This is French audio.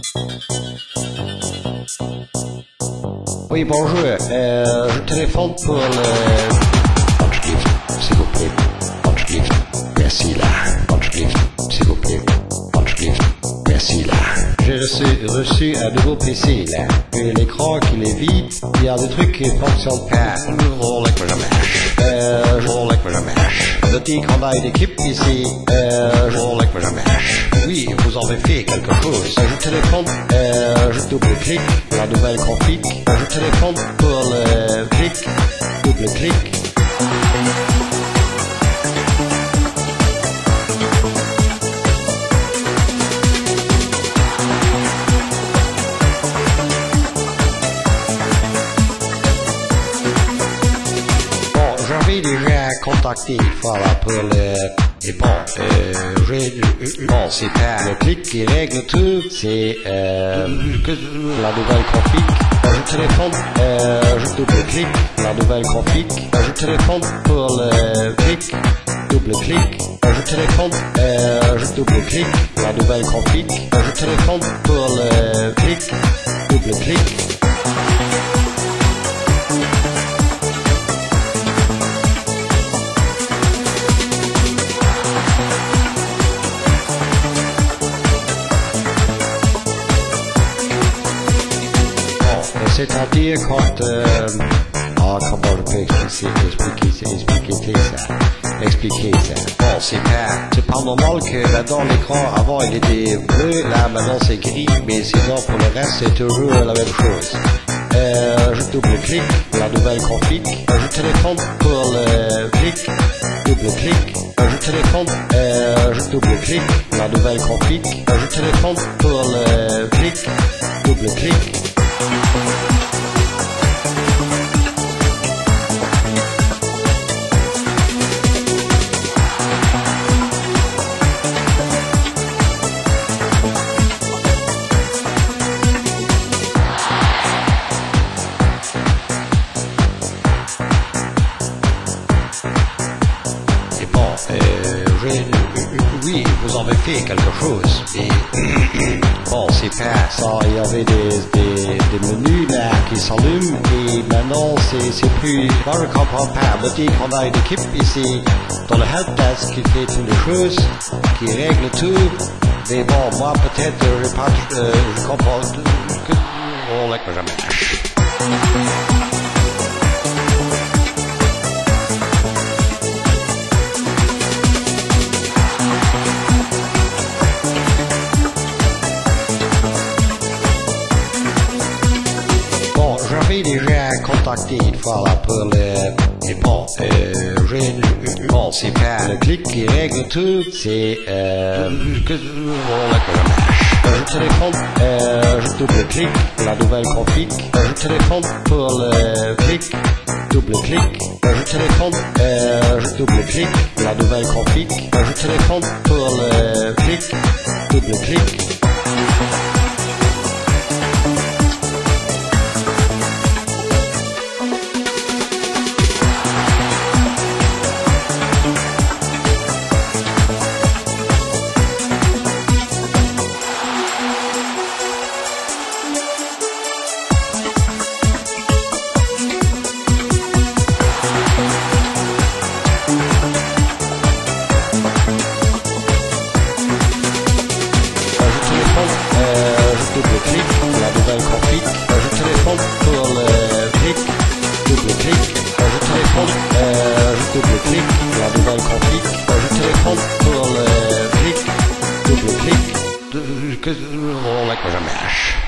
Oui, bonjour. Je téléphone pour le... Punchlift, s'il vous plaît. Punchlift, merci là. Punchlift, s'il vous plaît. Punchlift, merci là. J'ai reçu un nouveau PC là. Et l'écran qui est vide, il y a des trucs qui ne fonctionnent pas. Je dis qu'on a une équipe ici. Oui, vous avez fait quelque chose. Je téléphone, je double-clique la nouvelle config. Je téléphone pour le clic, double-clic. J'avais déjà contacté, voilà, pour le... Et bon, bon, c'est pas le clic qui règle tout, c'est la nouvelle config. Je téléphone, je double-clic la nouvelle config. Je téléphone pour le clic, double-clic. Je téléphone, je double-clic la nouvelle config. Je téléphone pour le clic, double-clic. C'est-à-dire quand comment je peux expliquer ça. Bon, c'est pas normal que dans l'écran avant il était bleu, là maintenant c'est gris, mais sinon pour le reste c'est toujours la même chose. Je double-clique la nouvelle config. Je téléphone pour le clic, double-clic. Je téléphone, je double-clic la nouvelle config. Je téléphone pour le clic, double-clic. Oui, vous avez fait quelque chose. Et bon, c'est pas ça. Il y avait des menus là qui s'allument et maintenant c'est plus. Moi je comprends pas. On me dit qu'on a une équipe ici dans le helpdesk qui fait toutes les choses, qui règle tout. Mais bon, moi peut-être je comprends que on l'a que jamais. J'avais déjà contacté une fois là pour le... Et bon, bon, c'est pas le clic qui règle tout, c'est je téléphone, je double-clic la nouvelle config. Je téléphone pour le clic, double-clic. Je téléphone, je double-clic la nouvelle config. Je téléphone pour le clic, double-clic. Double-clic la nouvelle config. Je téléphone pour le clic, double-clic. Je téléphone, je double-clic la nouvelle config. Je téléphone pour le clic, double-clic. On l'a que jamais.